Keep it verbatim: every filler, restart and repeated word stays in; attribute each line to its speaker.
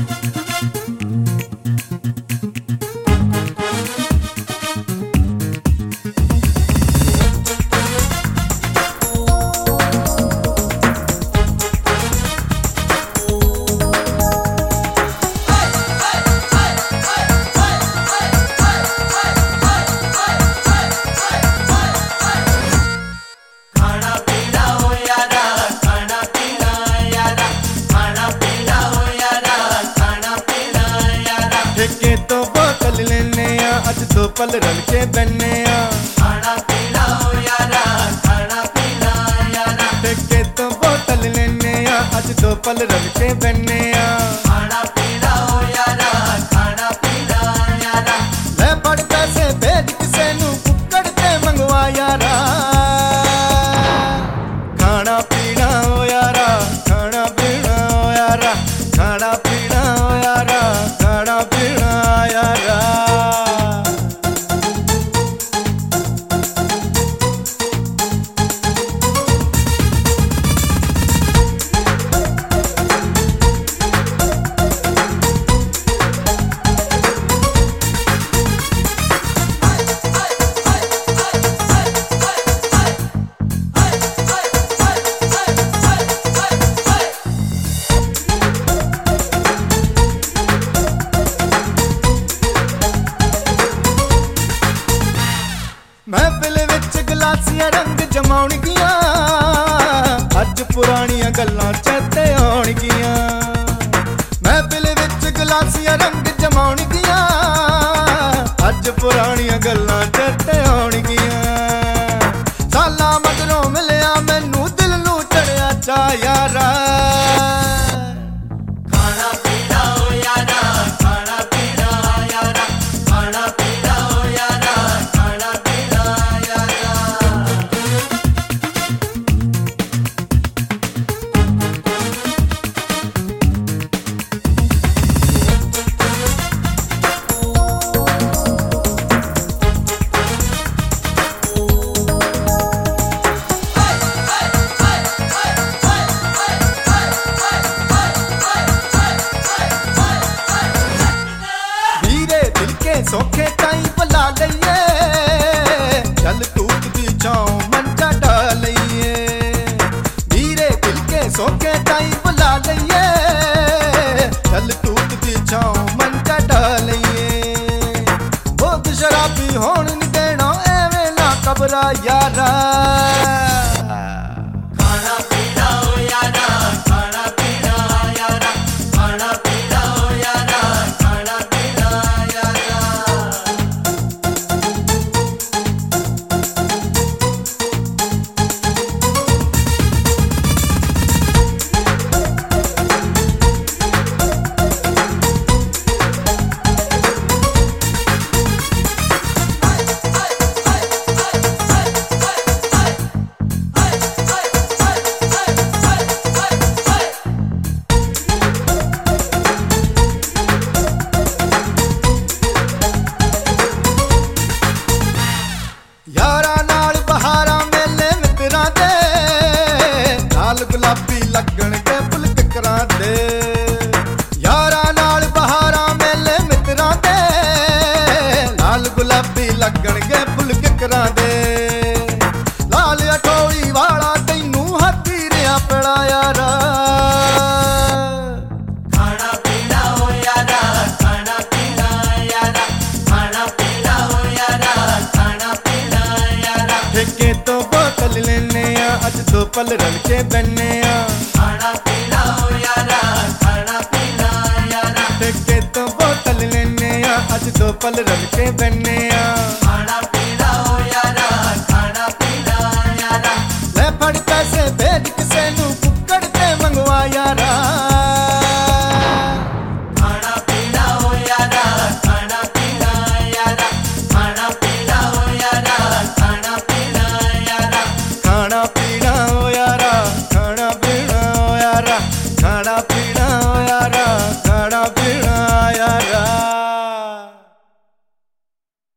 Speaker 1: ठेके तो बोतल लेने आ, अज दो पल रल के बहने आ।
Speaker 2: खाना पीना हो यारा, खाना पीना यारा।
Speaker 1: ठेके तो बोतल लेने आ, अज दो पल रल के बहने आ।
Speaker 2: खाना पीना हो यारा, खाना पीना यारा।
Speaker 1: मैं बड़ पैसे भेज किसे नू कुक्कड़ ते मंगवा यारा। खाना पीना हो यारा, खाना पीना हो यारा, खाना पीना हो यारा, खाना पीना यारा। महफिल विच गलासियां रंग जमाउणगियां, अज पुराणियां गल्लां चेते आउणगियां। महफिल विच गलासियां रंग जमाउणगियां, अज पुराणियां गल्लां चेते आउणगियां। सालां मगरों मिलिया मैनू दिल नू चढ़िया चा यारा।
Speaker 2: खाना पीना हो यारा, खाना पीना यारा। खाना पीना हो यारा, खाना पीना यारा।
Speaker 1: सौखे ताई बुला लईए, चल तूत दी छाओ मंचा डालिए। धीरे दिल के सौखे ताई बुला लईए, चल तूत दी छाओ मंचा डालिए। बहुत शराबी होण नहीं देना एवें ना कबरा यारा।
Speaker 2: खाना पीना हो यारा, खाना पीना यारा। खाना पीना हो यारा, खाना पीना यारा।
Speaker 1: यारा नाल बहारा मेले मित्रां दे, नाल गुलाबी लगण के फुल किकरां दे। यारा नाल बहारा मेले मित्रां दे, नाल गुलाबी लगण के फुल किकरां दे। लाल अठोई वाला तैनू हाथी रिया पड़ा यारा।
Speaker 2: खाना पीना हो यारा, खाना पीना यारा। खाना पीना हो यारा, खाना पीना यारा।
Speaker 1: ठेके तो बोतल लेने आ, अज दो पल रल के बहने आ।
Speaker 2: खाना पीना हो यारा, खाना पीना यारा।
Speaker 1: ठेके तो बोतल लेने आ, अज दो पल रल के बहने आ।